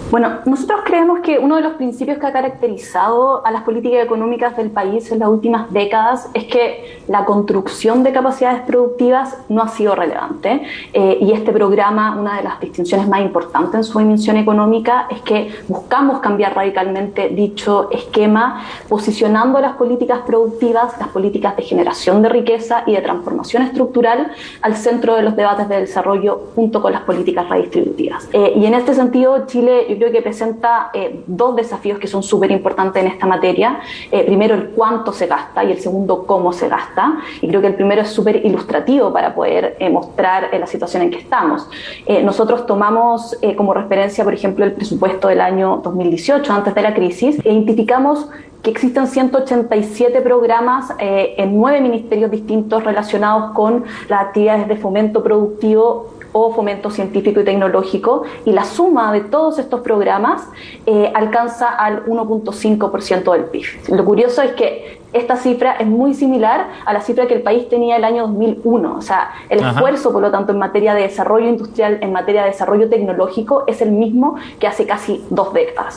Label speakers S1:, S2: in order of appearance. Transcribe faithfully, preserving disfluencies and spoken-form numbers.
S1: Bueno, nosotros creemos que uno de los principios que ha caracterizado a las políticas económicas del país en las últimas décadas es que la construcción de capacidades productivas no ha sido relevante, eh, y este programa, una de las distinciones más importantes en su dimensión económica es que buscamos cambiar radicalmente dicho esquema, posicionando las políticas productivas, las políticas de generación de riqueza y de transformación estructural al centro de los debates de desarrollo junto con las políticas redistributivas. Eh, y en este sentido, Chile yo creo que presenta eh, dos desafíos que son súper importantes en esta materia. Eh, primero, el cuánto se gasta y el segundo, cómo se gasta. Y creo que el primero es súper ilustrativo para poder eh, mostrar eh, la situación en que estamos. Eh, nosotros tomamos eh, como referencia, por ejemplo, el presupuesto del año dos mil dieciocho, antes de la crisis, e identificamos que existen ciento ochenta y siete programas eh, en nueve ministerios distintos relacionados con las actividades de fomento productivo o fomento científico y tecnológico, y la suma de todos estos programas eh, alcanza al uno punto cinco por ciento del P I B. Lo curioso es que esta cifra es muy similar a la cifra que el país tenía el año dos mil uno, o sea, el Ajá. esfuerzo, por lo tanto, en materia de desarrollo industrial, en materia de desarrollo tecnológico, es el mismo que hace casi dos décadas.